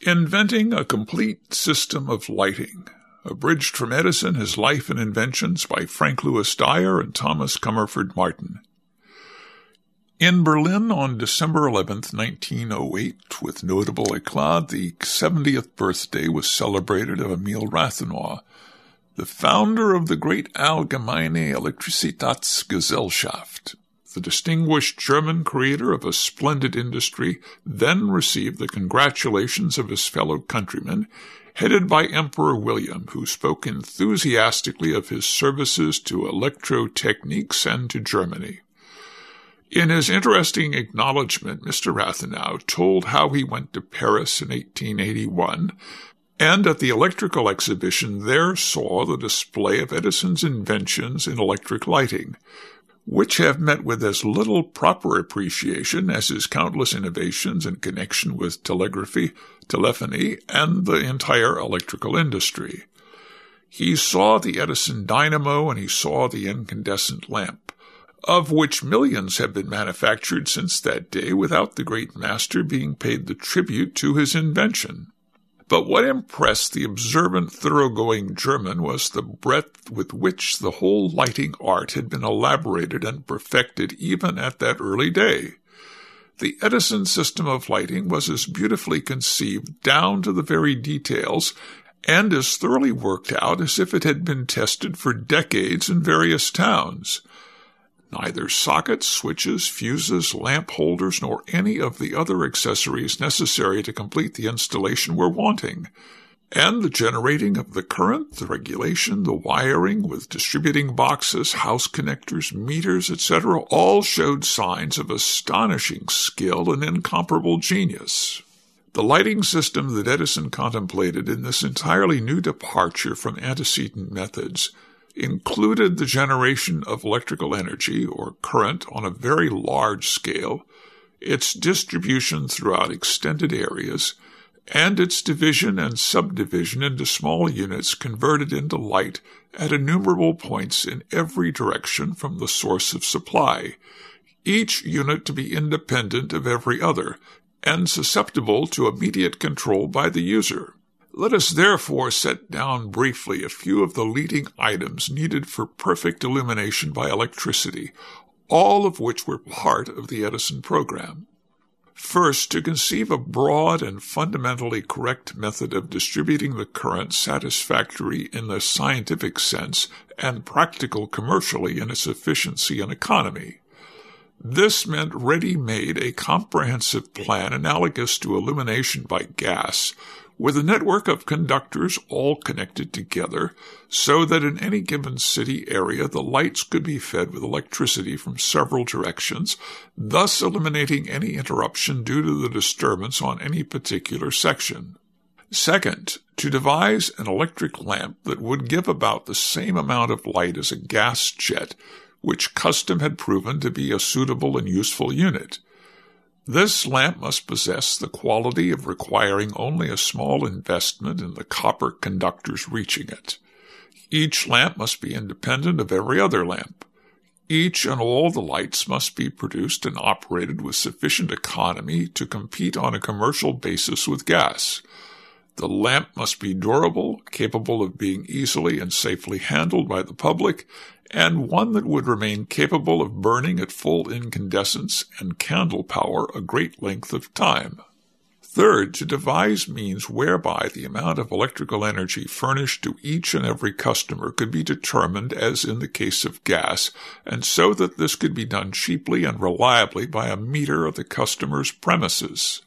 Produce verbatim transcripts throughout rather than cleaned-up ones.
Inventing a complete system of lighting. Abridged from Edison, His Life and Inventions by Frank Louis Dyer and Thomas Comerford Martin. In Berlin on December eleventh, nineteen oh eight, with notable eclat, the seventieth birthday was celebrated of Emil Rathenow, the founder of the great Allgemeine Elektrizitätsgesellschaft. The distinguished German creator of a splendid industry then received the congratulations of his fellow countrymen, headed by Emperor William, who spoke enthusiastically of his services to electrotechniques and to Germany. In his interesting acknowledgment, Mister Rathenow told how he went to Paris in eighteen eighty-one, and at the electrical exhibition there saw the display of Edison's inventions in electric lighting, which have met with as little proper appreciation as his countless innovations in connection with telegraphy, telephony, and the entire electrical industry. He saw the Edison dynamo and he saw the incandescent lamp, of which millions have been manufactured since that day without the great master being paid the tribute to his invention. But what impressed the observant, thoroughgoing German was the breadth with which the whole lighting art had been elaborated and perfected even at that early day. The Edison system of lighting was as beautifully conceived down to the very details and as thoroughly worked out as if it had been tested for decades in various towns. Neither sockets, switches, fuses, lamp holders, nor any of the other accessories necessary to complete the installation were wanting, and the generating of the current, the regulation, the wiring with distributing boxes, house connectors, meters, et cetera, all showed signs of astonishing skill and incomparable genius. The lighting system that Edison contemplated in this entirely new departure from antecedent methods included the generation of electrical energy or current on a very large scale, its distribution throughout extended areas, and its division and subdivision into small units converted into light at innumerable points in every direction from the source of supply, each unit to be independent of every other and susceptible to immediate control by the user. Let us therefore set down briefly a few of the leading items needed for perfect illumination by electricity, all of which were part of the Edison program. First, to conceive a broad and fundamentally correct method of distributing the current satisfactory in the scientific sense and practical commercially in its efficiency and economy. This meant ready-made a comprehensive plan analogous to illumination by gas, with a network of conductors all connected together so that in any given city area the lights could be fed with electricity from several directions, thus eliminating any interruption due to the disturbance on any particular section. Second, to devise an electric lamp that would give about the same amount of light as a gas jet, which custom had proven to be a suitable and useful unit. This lamp must possess the quality of requiring only a small investment in the copper conductors reaching it. Each lamp must be independent of every other lamp. Each and all the lights must be produced and operated with sufficient economy to compete on a commercial basis with gas. The lamp must be durable, capable of being easily and safely handled by the public, and one that would remain capable of burning at full incandescence and candle power a great length of time. Third, to devise means whereby the amount of electrical energy furnished to each and every customer could be determined as in the case of gas, and so that this could be done cheaply and reliably by a meter of the customer's premises.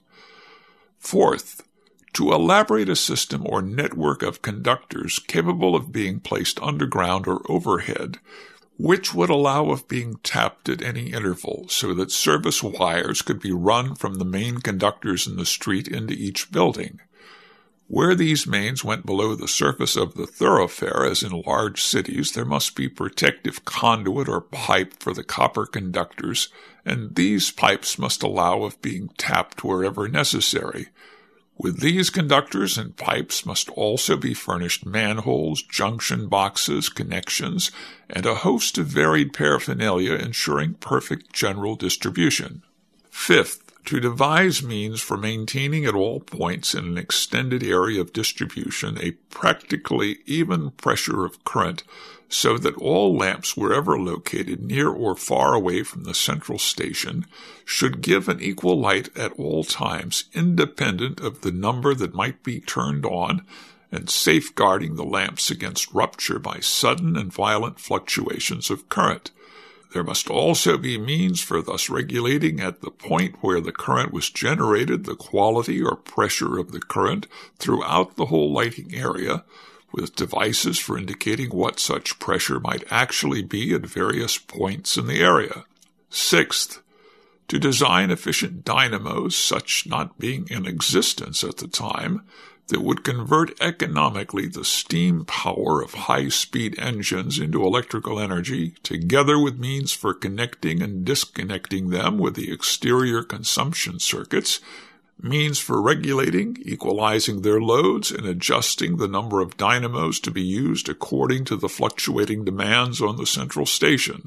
Fourth, to elaborate a system or network of conductors capable of being placed underground or overhead, which would allow of being tapped at any interval so that service wires could be run from the main conductors in the street into each building. Where these mains went below the surface of the thoroughfare, as in large cities, there must be protective conduit or pipe for the copper conductors, and these pipes must allow of being tapped wherever necessary. With these conductors and pipes must also be furnished manholes, junction boxes, connections, and a host of varied paraphernalia ensuring perfect general distribution. Fifth, to devise means for maintaining at all points in an extended area of distribution a practically even pressure of current, so that all lamps wherever located near or far away from the central station should give an equal light at all times, independent of the number that might be turned on, and safeguarding the lamps against rupture by sudden and violent fluctuations of current. There must also be means for thus regulating at the point where the current was generated the quality or pressure of the current throughout the whole lighting area, with devices for indicating what such pressure might actually be at various points in the area. Sixth, to design efficient dynamos, such not being in existence at the time, that would convert economically the steam power of high-speed engines into electrical energy, together with means for connecting and disconnecting them with the exterior consumption circuits, means for regulating, equalizing their loads, and adjusting the number of dynamos to be used according to the fluctuating demands on the central station.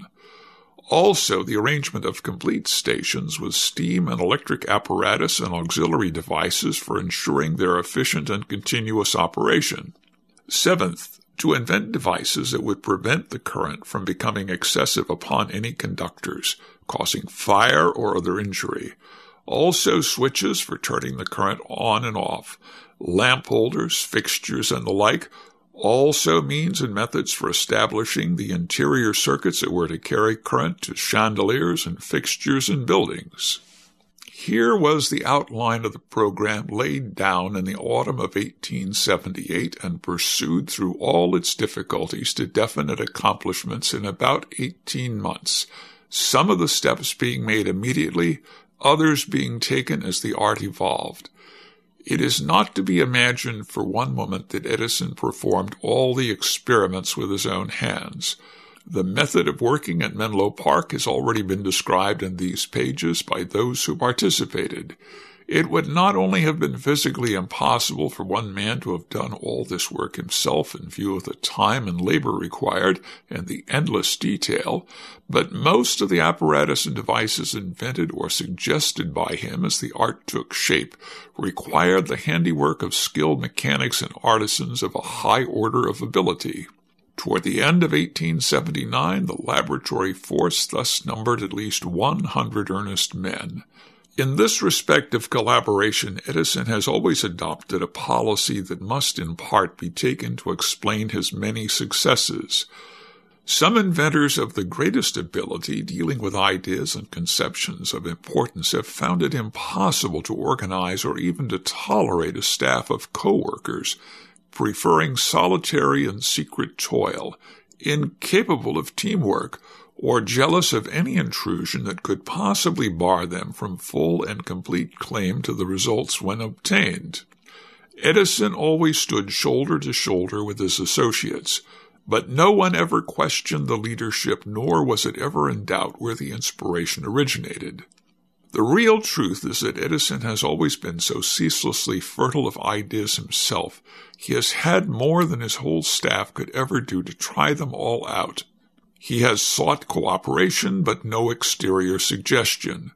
Also, the arrangement of complete stations with steam and electric apparatus and auxiliary devices for ensuring their efficient and continuous operation. Seventh, to invent devices that would prevent the current from becoming excessive upon any conductors, causing fire or other injury. Also switches for turning the current on and off, lamp holders, fixtures, and the like. Also means and methods for establishing the interior circuits that were to carry current to chandeliers and fixtures in buildings. Here was the outline of the program laid down in the autumn of eighteen seventy-eight and pursued through all its difficulties to definite accomplishments in about eighteen months, some of the steps being made immediately, others being taken as the art evolved. It is not to be imagined for one moment that Edison performed all the experiments with his own hands. The method of working at Menlo Park has already been described in these pages by those who participated. It would not only have been physically impossible for one man to have done all this work himself in view of the time and labor required and the endless detail, but most of the apparatus and devices invented or suggested by him as the art took shape required the handiwork of skilled mechanics and artisans of a high order of ability. Toward the end of eighteen seventy-nine, the laboratory force thus numbered at least one hundred earnest men. In this respect of collaboration, Edison has always adopted a policy that must in part be taken to explain his many successes. Some inventors of the greatest ability dealing with ideas and conceptions of importance have found it impossible to organize or even to tolerate a staff of co-workers, preferring solitary and secret toil, incapable of teamwork, or jealous of any intrusion that could possibly bar them from full and complete claim to the results when obtained. Edison always stood shoulder to shoulder with his associates, but no one ever questioned the leadership, nor was it ever in doubt where the inspiration originated. The real truth is that Edison has always been so ceaselessly fertile of ideas himself. He has had more than his whole staff could ever do to try them all out. He has sought cooperation, but no exterior suggestion.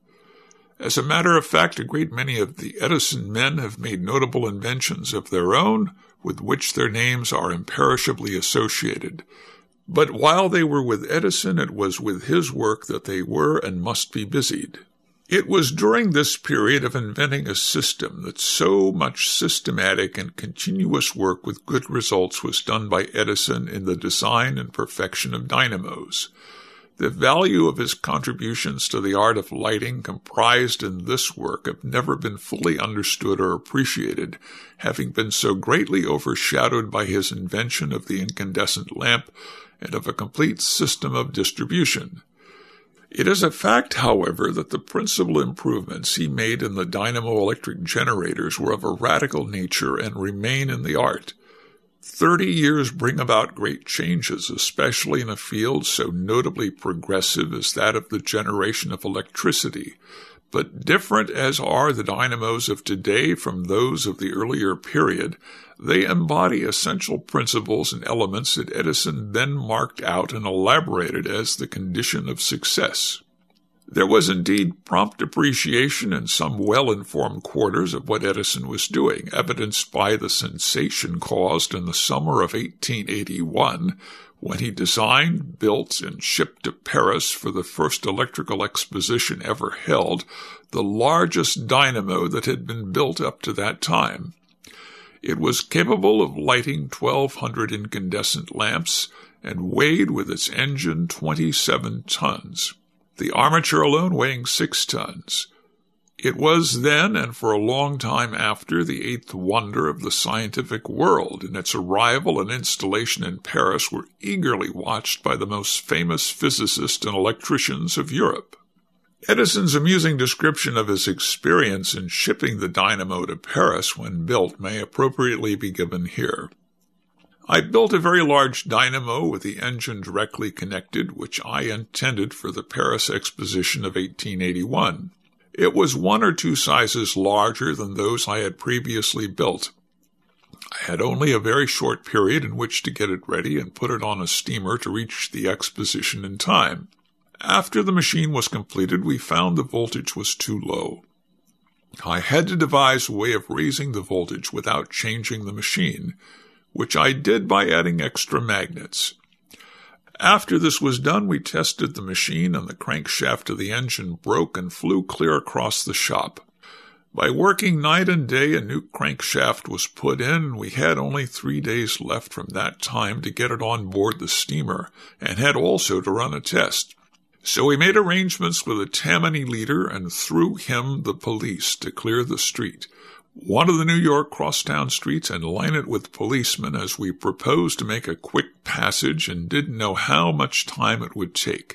As a matter of fact, a great many of the Edison men have made notable inventions of their own, with which their names are imperishably associated. But while they were with Edison, it was with his work that they were and must be busied. It was during this period of inventing a system that so much systematic and continuous work with good results was done by Edison in the design and perfection of dynamos. The value of his contributions to the art of lighting comprised in this work have never been fully understood or appreciated, having been so greatly overshadowed by his invention of the incandescent lamp and of a complete system of distribution. It is a fact, however, that the principal improvements he made in the dynamo-electric generators were of a radical nature and remain in the art. Thirty years bring about great changes, especially in a field so notably progressive as that of the generation of electricity. But different as are the dynamos of today from those of the earlier period, they embody essential principles and elements that Edison then marked out and elaborated as the condition of success. There was indeed prompt appreciation in some well-informed quarters of what Edison was doing, evidenced by the sensation caused in the summer of eighteen eighty-one when he designed, built, and shipped to Paris for the first electrical exposition ever held, the largest dynamo that had been built up to that time. It was capable of lighting twelve hundred incandescent lamps and weighed with its engine twenty-seven tons. The armature alone weighing six tons. It was then, and for a long time after, the eighth wonder of the scientific world, and its arrival and installation in Paris were eagerly watched by the most famous physicists and electricians of Europe. Edison's amusing description of his experience in shipping the dynamo to Paris when built may appropriately be given here. I built a very large dynamo with the engine directly connected, which I intended for the Paris Exposition of eighteen eighty-one. It was one or two sizes larger than those I had previously built. I had only a very short period in which to get it ready and put it on a steamer to reach the exposition in time. After the machine was completed, we found the voltage was too low. I had to devise a way of raising the voltage without changing the machine, which I did by adding extra magnets. After this was done, we tested the machine, and the crankshaft of the engine broke and flew clear across the shop. By working night and day, a new crankshaft was put in, and we had only three days left from that time to get it on board the steamer, and had also to run a test. So we made arrangements with a Tammany leader and through him the police to clear the street, one of the New York crosstown streets, and line it with policemen, as we proposed to make a quick passage and didn't know how much time it would take.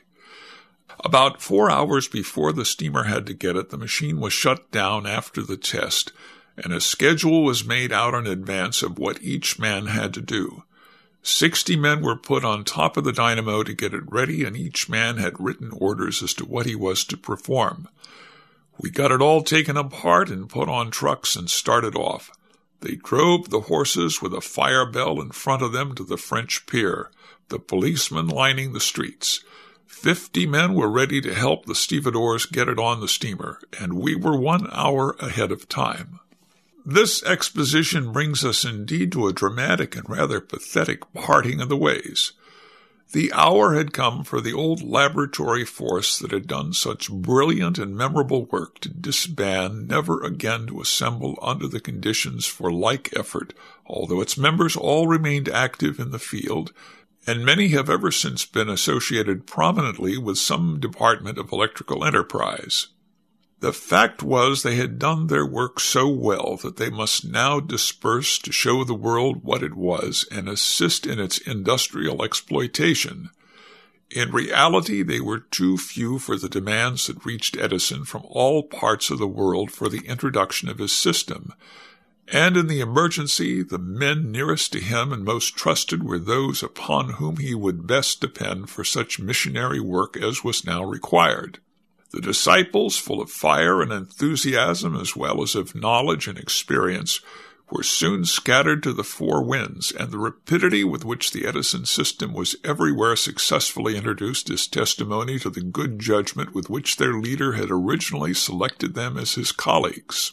About four hours before the steamer had to get it, the machine was shut down after the test, and a schedule was made out in advance of what each man had to do. Sixty men were put on top of the dynamo to get it ready, and each man had written orders as to what he was to perform. We got it all taken apart and put on trucks and started off. They drove the horses with a fire bell in front of them to the French pier, the policemen lining the streets. Fifty men were ready to help the stevedores get it on the steamer, and we were one hour ahead of time. This exposition brings us indeed to a dramatic and rather pathetic parting of the ways. The hour had come for the old laboratory force that had done such brilliant and memorable work to disband, never again to assemble under the conditions for like effort, although its members all remained active in the field, and many have ever since been associated prominently with some department of electrical enterprise. The fact was they had done their work so well that they must now disperse to show the world what it was and assist in its industrial exploitation. In reality, they were too few for the demands that reached Edison from all parts of the world for the introduction of his system, and in the emergency the men nearest to him and most trusted were those upon whom he would best depend for such missionary work as was now required. The disciples, full of fire and enthusiasm as well as of knowledge and experience, were soon scattered to the four winds, and the rapidity with which the Edison system was everywhere successfully introduced is testimony to the good judgment with which their leader had originally selected them as his colleagues.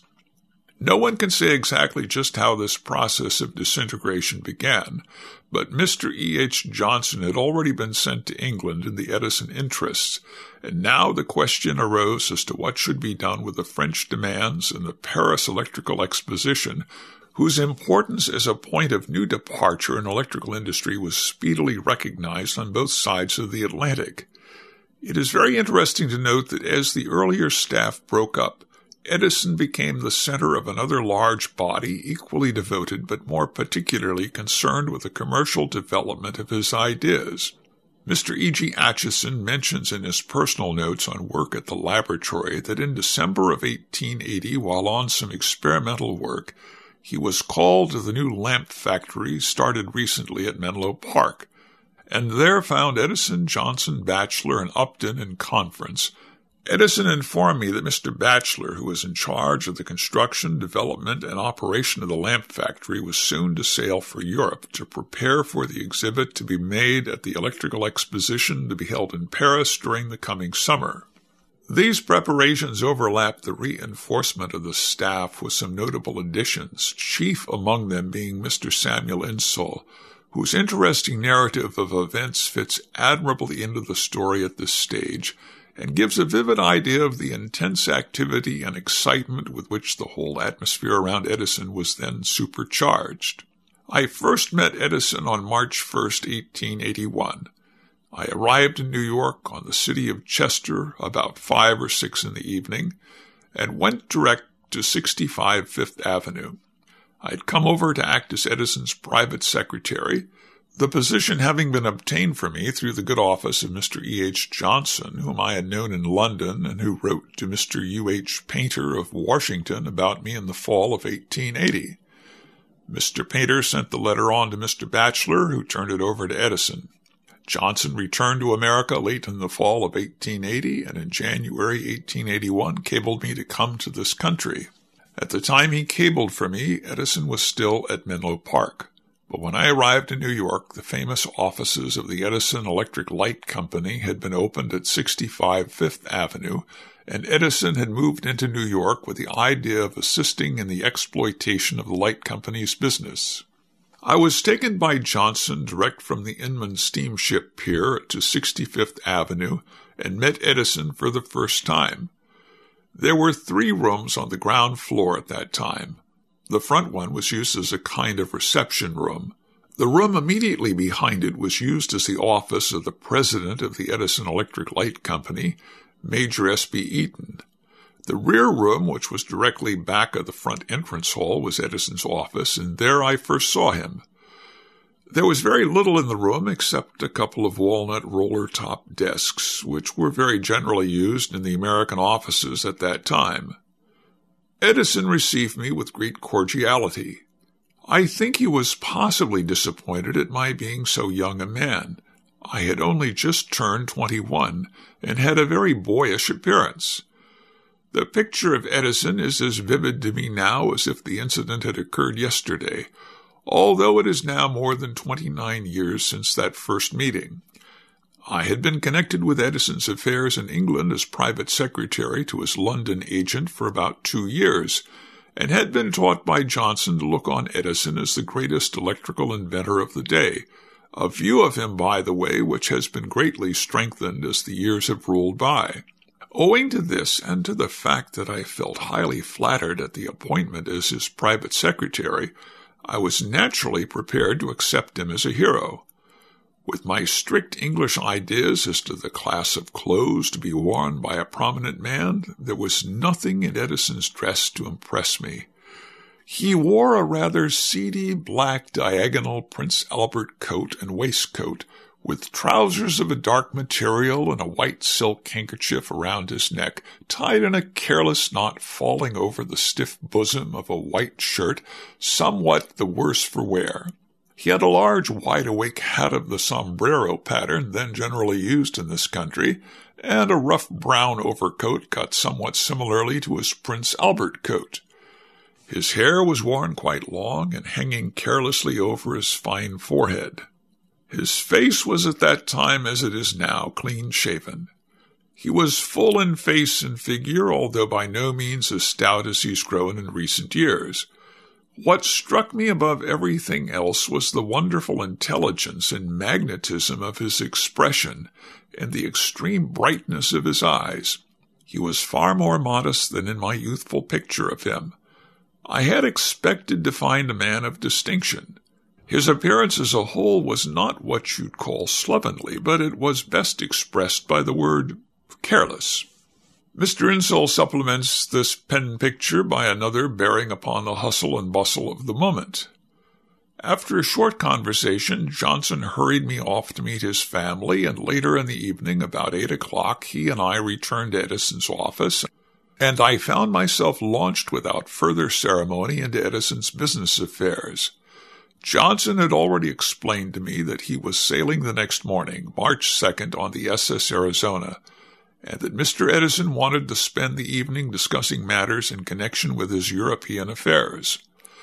No one can say exactly just how this process of disintegration began, but Mister E H Johnson had already been sent to England in the Edison interests, and now the question arose as to what should be done with the French demands and the Paris Electrical Exposition, whose importance as a point of new departure in electrical industry was speedily recognized on both sides of the Atlantic. It is very interesting to note that as the earlier staff broke up, Edison became the center of another large body equally devoted but more particularly concerned with the commercial development of his ideas. Mister E G Acheson mentions in his personal notes on work at the laboratory that in December of eighteen eighty, while on some experimental work, he was called to the new lamp factory started recently at Menlo Park, and there found Edison, Johnson, Batchelor, and Upton in conference. Edison informed me that Mister Batchelor, who was in charge of the construction, development, and operation of the lamp factory, was soon to sail for Europe to prepare for the exhibit to be made at the Electrical Exposition to be held in Paris during the coming summer. These preparations overlapped the reinforcement of the staff with some notable additions, chief among them being Mister Samuel Insull, whose interesting narrative of events fits admirably into the story at this stage and gives a vivid idea of the intense activity and excitement with which the whole atmosphere around Edison was then supercharged. I first met Edison on March first, eighteen eighty-one. I arrived in New York on the city of Chester about five or six in the evening and went direct to sixty-five Fifth Avenue. I had come over to act as Edison's private secretary, the position having been obtained for me through the good office of Mister E. H. Johnson, whom I had known in London and who wrote to Mister U. H. Painter of Washington about me in the fall of eighteen eighty. Mister Painter sent the letter on to Mister Batchelor, who turned it over to Edison. Johnson returned to America late in the fall of eighteen eighty, and in January eighteen eighty-one cabled me to come to this country. At the time he cabled for me, Edison was still at Menlo Park. But when I arrived in New York, the famous offices of the Edison Electric Light Company had been opened at sixty-five Fifth Avenue, and Edison had moved into New York with the idea of assisting in the exploitation of the light company's business. I was taken by Johnson direct from the Inman steamship pier to sixty-fifth Avenue and met Edison for the first time. There were three rooms on the ground floor at that time. The front one was used as a kind of reception room. The room immediately behind it was used as the office of the president of the Edison Electric Light Company, Major S B Eaton. The rear room, which was directly back of the front entrance hall, was Edison's office, and there I first saw him. There was very little in the room except a couple of walnut roller-top desks, which were very generally used in the American offices at that time. Edison received me with great cordiality. I think he was possibly disappointed at my being so young a man. I had only just turned twenty-one and had a very boyish appearance. The picture of Edison is as vivid to me now as if the incident had occurred yesterday, although it is now more than twenty-nine years since that first meeting. I had been connected with Edison's affairs in England as private secretary to his London agent for about two years, and had been taught by Johnson to look on Edison as the greatest electrical inventor of the day, a view of him, by the way, which has been greatly strengthened as the years have rolled by. Owing to this, and to the fact that I felt highly flattered at the appointment as his private secretary, I was naturally prepared to accept him as a hero. With my strict English ideas as to the class of clothes to be worn by a prominent man, there was nothing in Edison's dress to impress me. He wore a rather seedy black diagonal Prince Albert coat and waistcoat, with trousers of a dark material and a white silk handkerchief around his neck, tied in a careless knot falling over the stiff bosom of a white shirt, somewhat the worse for wear. He had a large wide-awake hat of the sombrero pattern then generally used in this country, and a rough brown overcoat cut somewhat similarly to his Prince Albert coat. His hair was worn quite long and hanging carelessly over his fine forehead. His face was at that time, as it is now, clean-shaven. He was full in face and figure, although by no means as stout as he's grown in recent years. What struck me above everything else was the wonderful intelligence and magnetism of his expression and the extreme brightness of his eyes. He was far more modest than in my youthful picture of him. I had expected to find a man of distinction. His appearance as a whole was not what you'd call slovenly, but it was best expressed by the word careless. Mister Insull supplements this pen picture by another bearing upon the hustle and bustle of the moment. After a short conversation, Johnson hurried me off to meet his family, and later in the evening, about eight o'clock, he and I returned to Edison's office, and I found myself launched without further ceremony into Edison's business affairs. Johnson had already explained to me that he was sailing the next morning, March second, on the S S Arizona, and that Mister Edison wanted to spend the evening discussing matters in connection with his European affairs.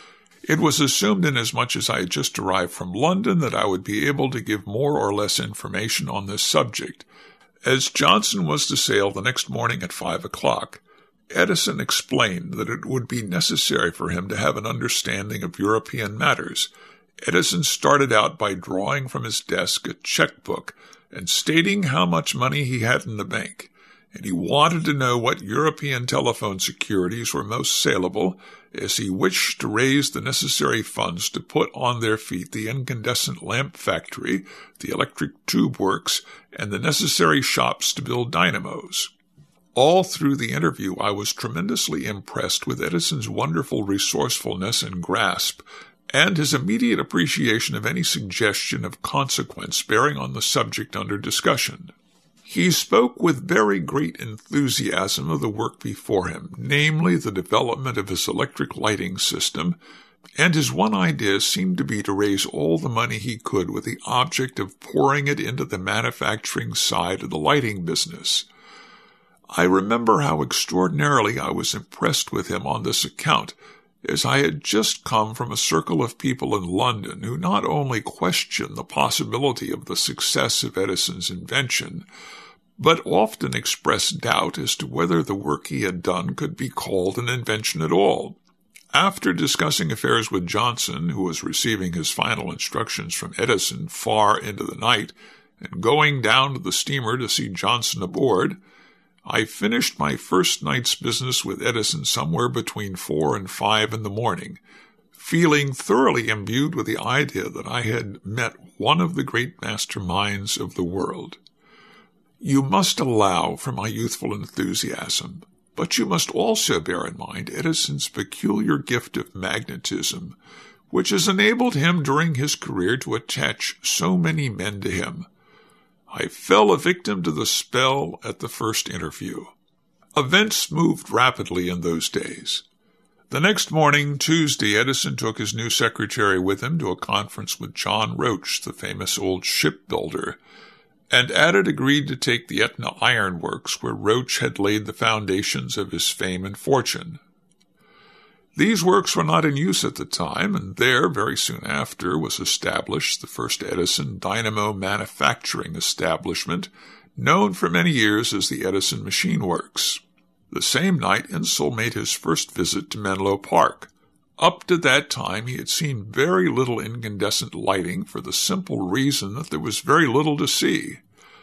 It was assumed, inasmuch as I had just arrived from London, that I would be able to give more or less information on this subject, As Johnson was to sail the next morning at five o'clock, Edison explained that it would be necessary for him to have an understanding of European matters. Edison started out by drawing from his desk a checkbook and stating how much money he had in the bank, and he wanted to know what European telephone securities were most saleable, as he wished to raise the necessary funds to put on their feet the incandescent lamp factory, the electric tube works, and the necessary shops to build dynamos. All through the interview, I was tremendously impressed with Edison's wonderful resourcefulness and grasp, and his immediate appreciation of any suggestion of consequence bearing on the subject under discussion. He spoke with very great enthusiasm of the work before him, namely the development of his electric lighting system, and his one idea seemed to be to raise all the money he could with the object of pouring it into the manufacturing side of the lighting business. I remember how extraordinarily I was impressed with him on this account, as I had just come from a circle of people in London who not only questioned the possibility of the success of Edison's invention, but often expressed doubt as to whether the work he had done could be called an invention at all. After discussing affairs with Johnson, who was receiving his final instructions from Edison far into the night, and going down to the steamer to see Johnson aboard, I finished my first night's business with Edison somewhere between four and five in the morning, feeling thoroughly imbued with the idea that I had met one of the great master minds of the world. You must allow for my youthful enthusiasm, but you must also bear in mind Edison's peculiar gift of magnetism, which has enabled him during his career to attach so many men to him. I fell a victim to the spell at the first interview. Events moved rapidly in those days. The next morning, Tuesday, Edison took his new secretary with him to a conference with John Roach, the famous old shipbuilder, and Added agreed to take the Etna Iron Works, where Roach had laid the foundations of his fame and fortune. These works were not in use at the time, and there, very soon after, was established the first Edison dynamo manufacturing establishment, known for many years as the Edison Machine Works. The same night, Insull made his first visit to Menlo Park. Up to that time, he had seen very little incandescent lighting for the simple reason that there was very little to see.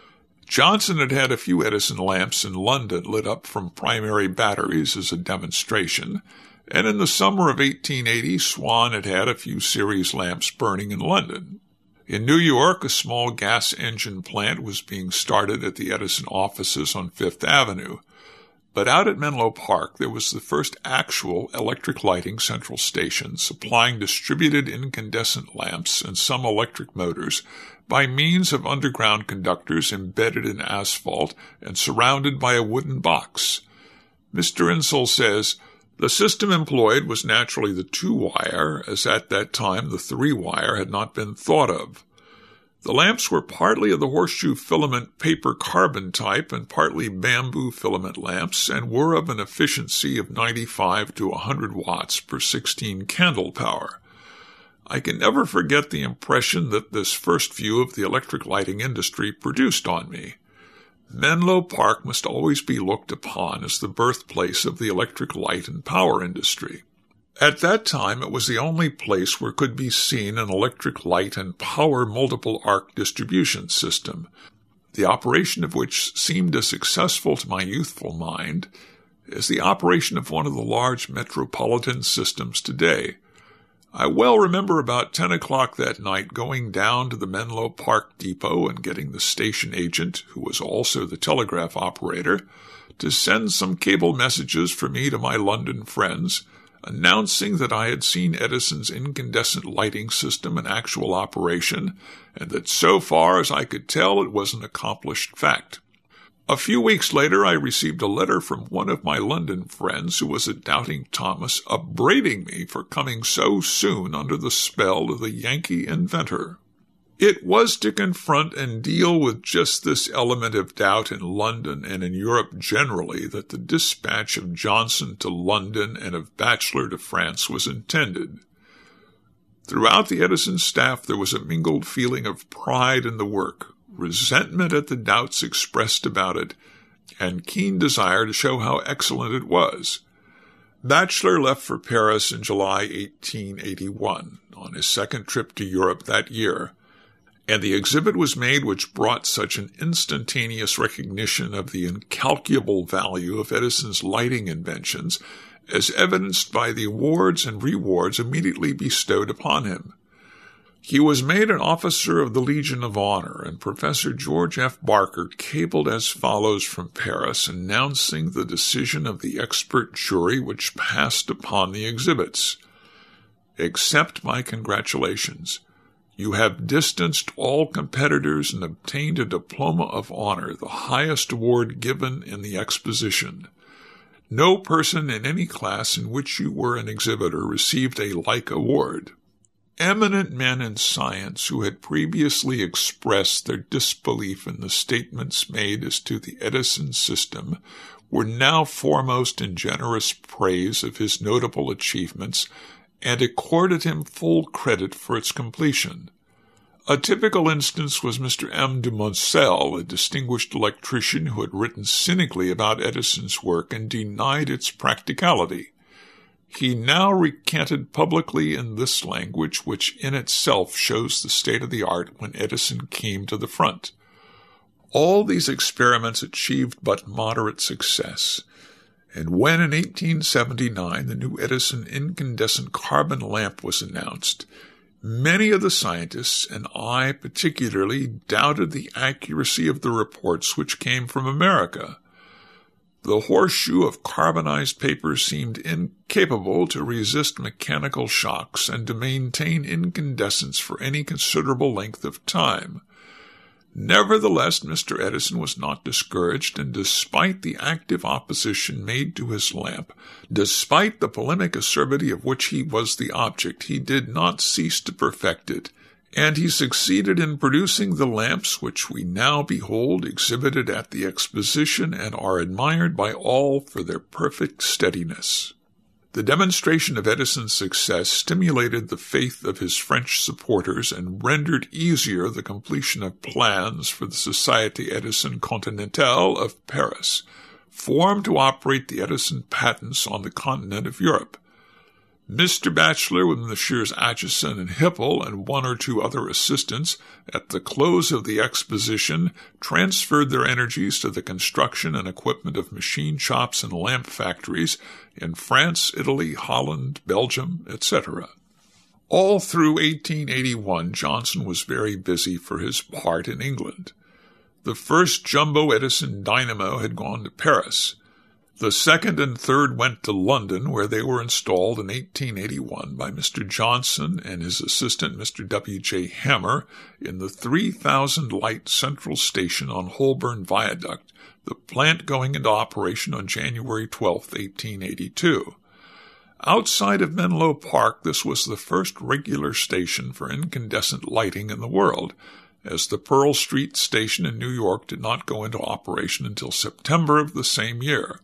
Johnson had had a few Edison lamps in London lit up from primary batteries as a demonstration, and in the summer of eighteen eighty, Swan had had a few series lamps burning in London. In New York, a small gas engine plant was being started at the Edison offices on Fifth Avenue. But out at Menlo Park, there was the first actual electric lighting central station supplying distributed incandescent lamps and some electric motors by means of underground conductors embedded in asphalt and surrounded by a wooden box. Mister Insull says, "The system employed was naturally the two-wire, as at that time the three-wire had not been thought of. The lamps were partly of the horseshoe filament paper carbon type and partly bamboo filament lamps, and were of an efficiency of ninety-five to one hundred watts per sixteen candle power. I can never forget the impression that this first view of the electric lighting industry produced on me. Menlo Park must always be looked upon as the birthplace of the electric light and power industry. At that time, it was the only place where could be seen an electric light and power multiple arc distribution system, the operation of which seemed as successful to my youthful mind as the operation of one of the large metropolitan systems today. I well remember about ten o'clock that night going down to the Menlo Park depot and getting the station agent, who was also the telegraph operator, to send some cable messages for me to my London friends, announcing that I had seen Edison's incandescent lighting system in actual operation, and that so far as I could tell it was an accomplished fact. A few weeks later I received a letter from one of my London friends who was at Doubting Thomas upbraiding me for coming so soon under the spell of the Yankee inventor. It was to confront and deal with just this element of doubt in London and in Europe generally that the dispatch of Johnson to London and of Batchelor to France was intended. Throughout the Edison staff there was a mingled feeling of pride in the work, resentment at the doubts expressed about it, and keen desire to show how excellent it was. Batchelor left for Paris in July eighteen eighty-one, on his second trip to Europe that year, and the exhibit was made which brought such an instantaneous recognition of the incalculable value of Edison's lighting inventions, as evidenced by the awards and rewards immediately bestowed upon him. He was made an officer of the Legion of Honor, and Professor George F. Barker cabled as follows from Paris, announcing the decision of the expert jury which passed upon the exhibits. "Accept my congratulations. You have distanced all competitors and obtained a diploma of honor, the highest award given in the exposition. No person in any class in which you were an exhibitor received a like award." Eminent men in science who had previously expressed their disbelief in the statements made as to the Edison system were now foremost in generous praise of his notable achievements and accorded him full credit for its completion. A typical instance was Mister M. de Moncel, a distinguished electrician who had written cynically about Edison's work and denied its practicality. He now recanted publicly in this language, which in itself shows the state of the art when Edison came to the front. All these experiments achieved but moderate success, and when in eighteen seventy-nine the new Edison incandescent carbon lamp was announced, many of the scientists, and I particularly, doubted the accuracy of the reports which came from America. The horseshoe of carbonized paper seemed incapable to resist mechanical shocks and to maintain incandescence for any considerable length of time. Nevertheless, Mister Edison was not discouraged, and despite the active opposition made to his lamp, despite the polemic acerbity of which he was the object, he did not cease to perfect it, and he succeeded in producing the lamps which we now behold exhibited at the exposition and are admired by all for their perfect steadiness. The demonstration of Edison's success stimulated the faith of his French supporters and rendered easier the completion of plans for the Société Edison Continentale of Paris, formed to operate the Edison patents on the continent of Europe. Mister Batchelor, with Messrs. Acheson and Hippel and one or two other assistants, at the close of the exposition, transferred their energies to the construction and equipment of machine shops and lamp factories in France, Italy, Holland, Belgium, et cetera. All through eighteen eighty-one, Johnson was very busy for his part in England. The first jumbo Edison dynamo had gone to Paris. The second and third went to London, where they were installed in eighteen eighty-one by Mister Johnson and his assistant Mister W J Hammer in the three thousand light central station on Holborn Viaduct, the plant going into operation on January twelfth, eighteen eighty-two. Outside of Menlo Park, this was the first regular station for incandescent lighting in the world, as the Pearl Street station in New York did not go into operation until September of the same year.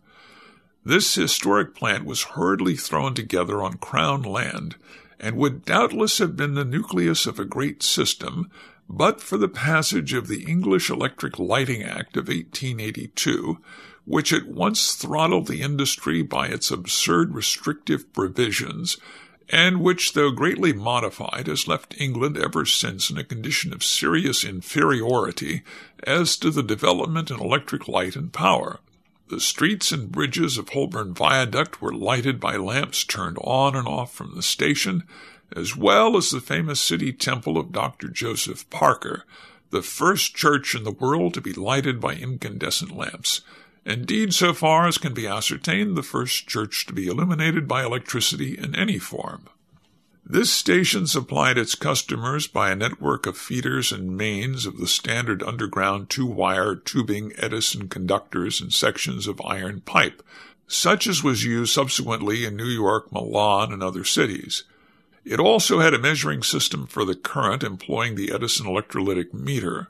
This historic plant was hurriedly thrown together on Crown land, and would doubtless have been the nucleus of a great system, but for the passage of the English Electric Lighting Act of eighteen eighty-two, which at once throttled the industry by its absurd restrictive provisions, and which, though greatly modified, has left England ever since in a condition of serious inferiority as to the development in electric light and power. The streets and bridges of Holborn Viaduct were lighted by lamps turned on and off from the station, as well as the famous city temple of Doctor Joseph Parker, the first church in the world to be lighted by incandescent lamps. Indeed, so far as can be ascertained, the first church to be illuminated by electricity in any form. This station supplied its customers by a network of feeders and mains of the standard underground two-wire tubing Edison conductors and sections of iron pipe, such as was used subsequently in New York, Milan, and other cities. It also had a measuring system for the current employing the Edison electrolytic meter.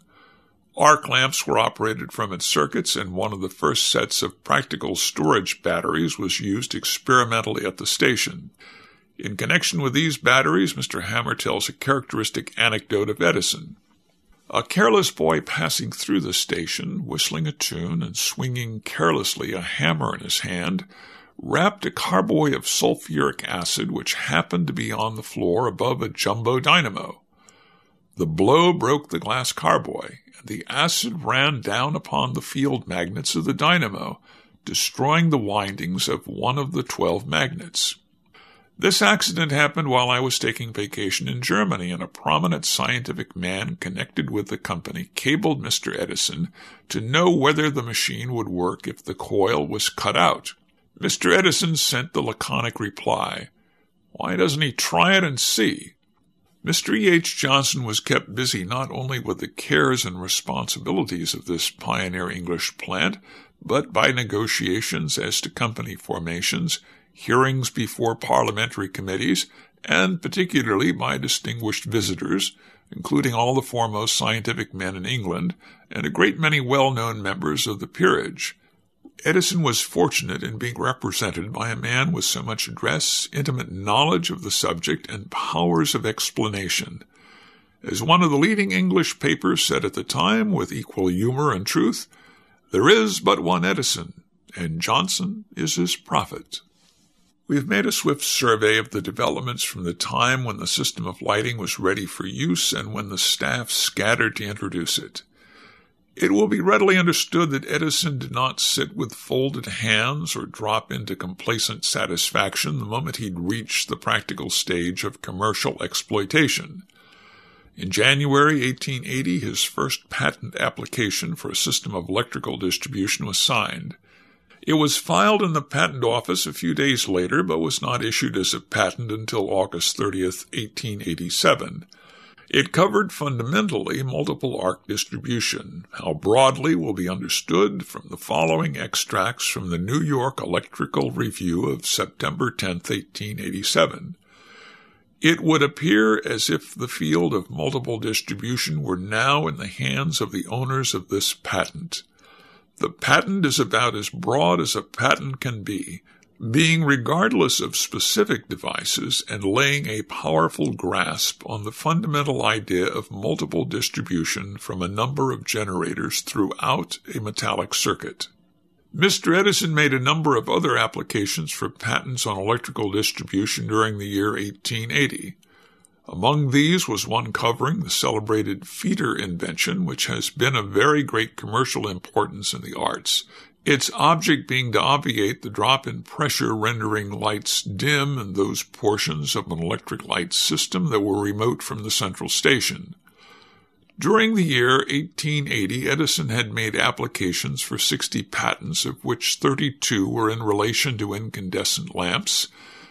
Arc lamps were operated from its circuits, and one of the first sets of practical storage batteries was used experimentally at the station. In connection with these batteries, Mister Hammer tells a characteristic anecdote of Edison. A careless boy passing through the station, whistling a tune and swinging carelessly a hammer in his hand, rapped a carboy of sulfuric acid which happened to be on the floor above a jumbo dynamo. The blow broke the glass carboy, and the acid ran down upon the field magnets of the dynamo, destroying the windings of one of the twelve magnets. This accident happened while I was taking vacation in Germany, and a prominent scientific man connected with the company cabled Mister Edison to know whether the machine would work if the coil was cut out. Mister Edison sent the laconic reply, "Why doesn't he try it and see?" Mister E. H. Johnson was kept busy not only with the cares and responsibilities of this pioneer English plant, but by negotiations as to company formations, hearings before parliamentary committees, and particularly by distinguished visitors, including all the foremost scientific men in England and a great many well-known members of the peerage. Edison was fortunate in being represented by a man with so much address, intimate knowledge of the subject, and powers of explanation. As one of the leading English papers said at the time, with equal humor and truth, "There is but one Edison, and Johnson is his prophet." We have made a swift survey of the developments from the time when the system of lighting was ready for use and when the staff scattered to introduce it. It will be readily understood that Edison did not sit with folded hands or drop into complacent satisfaction the moment he'd reached the practical stage of commercial exploitation. In January eighteen eighty, his first patent application for a system of electrical distribution was signed. It was filed in the Patent Office a few days later, but was not issued as a patent until August thirtieth, eighteen eighty-seven. It covered fundamentally multiple arc distribution. How broadly will be understood from the following extracts from the New York Electrical Review of September tenth, eighteen eighty-seven. It would appear as if the field of multiple distribution were now in the hands of the owners of this patent. The patent is about as broad as a patent can be, being regardless of specific devices and laying a powerful grasp on the fundamental idea of multiple distribution from a number of generators throughout a metallic circuit. Mister Edison made a number of other applications for patents on electrical distribution during the year eighteen eighty. Among these was one covering the celebrated feeder invention, which has been of very great commercial importance in the arts, its object being to obviate the drop in pressure rendering lights dim in those portions of an electric light system that were remote from the central station. During the year eighteen eighty, Edison had made applications for sixty patents, of which thirty-two were in relation to incandescent lamps.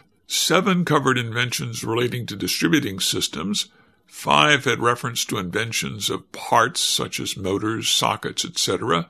Seven covered inventions relating to distributing systems. Five had reference to inventions of parts such as motors, sockets, et cetera.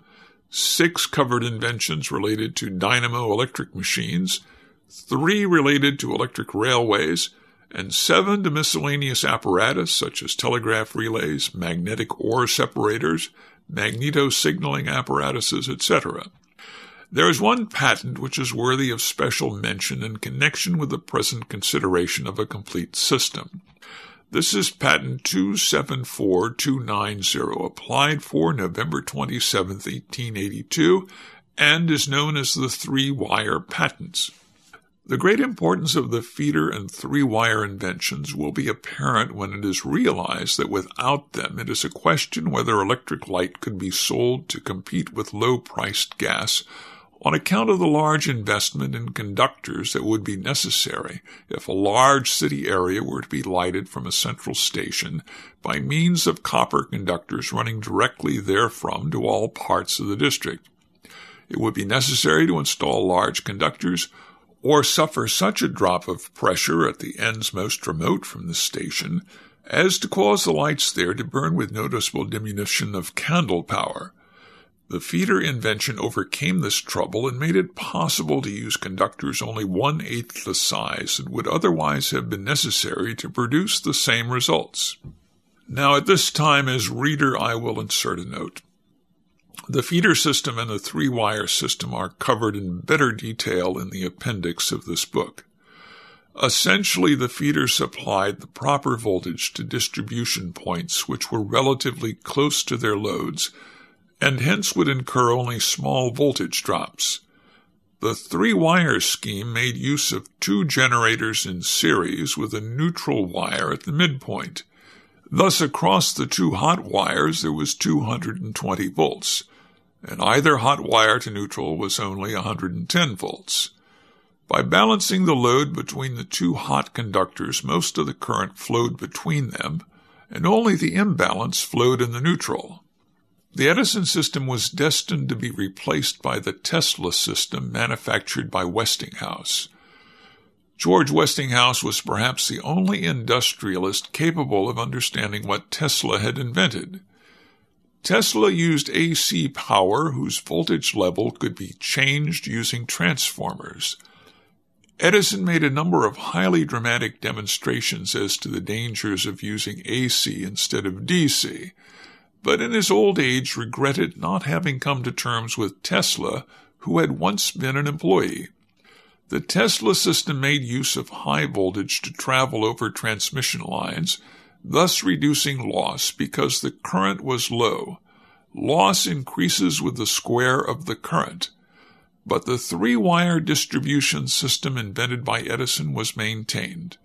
Six covered inventions related to dynamo electric machines. Three related to electric railways, and seven to miscellaneous apparatus such as telegraph relays, magnetic ore separators, magneto-signaling apparatuses, et cetera. There is one patent which is worthy of special mention in connection with the present consideration of a complete system. This is patent two seven four two nine zero, applied for November twenty-seventh, eighteen eighty-two, and is known as the three-wire patents. The great importance of the feeder and three-wire inventions will be apparent when it is realized that without them it is a question whether electric light could be sold to compete with low-priced gas on account of the large investment in conductors that would be necessary if a large city area were to be lighted from a central station by means of copper conductors running directly therefrom to all parts of the district. It would be necessary to install large conductors or suffer such a drop of pressure at the ends most remote from the station as to cause the lights there to burn with noticeable diminution of candle power. The feeder invention overcame this trouble and made it possible to use conductors only one-eighth the size that would otherwise have been necessary to produce the same results. Now, at this time, as reader, I will insert a note. The feeder system and the three-wire system are covered in better detail in the appendix of this book. Essentially, the feeder supplied the proper voltage to distribution points which were relatively close to their loads, and hence would incur only small voltage drops. The three-wire scheme made use of two generators in series with a neutral wire at the midpoint. Thus, across the two hot wires there was two hundred twenty volts, and either hot wire to neutral was only one hundred ten volts. By balancing the load between the two hot conductors, most of the current flowed between them, and only the imbalance flowed in the neutral. The Edison system was destined to be replaced by the Tesla system manufactured by Westinghouse. George Westinghouse was perhaps the only industrialist capable of understanding what Tesla had invented. Tesla used A C power whose voltage level could be changed using transformers. Edison made a number of highly dramatic demonstrations as to the dangers of using A C instead of D C, but in his old age regretted not having come to terms with Tesla, who had once been an employee. The Tesla system made use of high voltage to travel over transmission lines, thus reducing loss because the current was low. Loss increases with the square of the current. But the three-wire distribution system invented by Edison was maintained.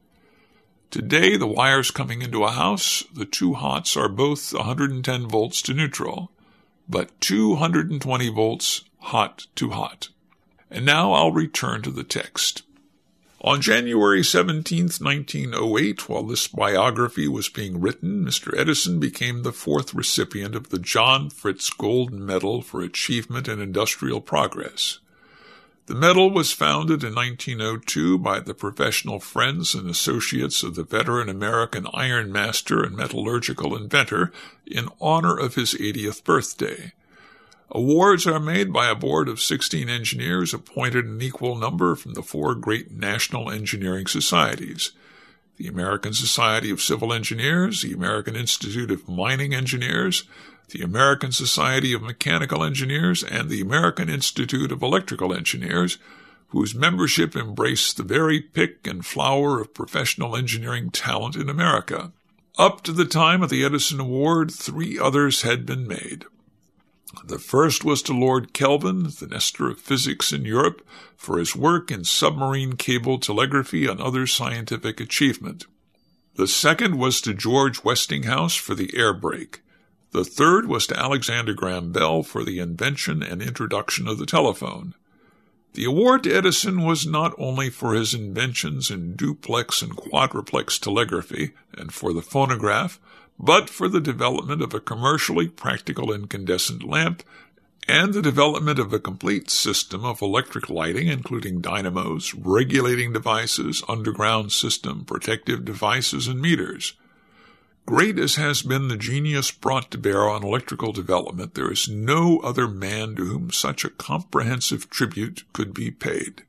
Today, the wires coming into a house, the two hots are both one hundred ten volts to neutral, but two hundred twenty volts hot to hot. And now I'll return to the text. On January seventeenth, nineteen oh eight, while this biography was being written, Mister Edison became the fourth recipient of the John Fritz Gold Medal for Achievement in Industrial Progress. The medal was founded in nineteen oh two by the professional friends and associates of the veteran American iron master and metallurgical inventor in honor of his eightieth birthday. Awards are made by a board of sixteen engineers appointed in equal number from the four great national engineering societies: the American Society of Civil Engineers, the American Institute of Mining Engineers, the American Society of Mechanical Engineers, and the American Institute of Electrical Engineers, whose membership embraced the very pick and flower of professional engineering talent in America. Up to the time of the Edison Award, three others had been made. The first was to Lord Kelvin, the Nestor of physics in Europe, for his work in submarine cable telegraphy and other scientific achievement. The second was to George Westinghouse for the air brake. The third was to Alexander Graham Bell for the invention and introduction of the telephone. The award to Edison was not only for his inventions in duplex and quadruplex telegraphy and for the phonograph, but for the development of a commercially practical incandescent lamp and the development of a complete system of electric lighting, including dynamos, regulating devices, underground system, protective devices, and meters. Great as has been the genius brought to bear on electrical development, there is no other man to whom such a comprehensive tribute could be paid.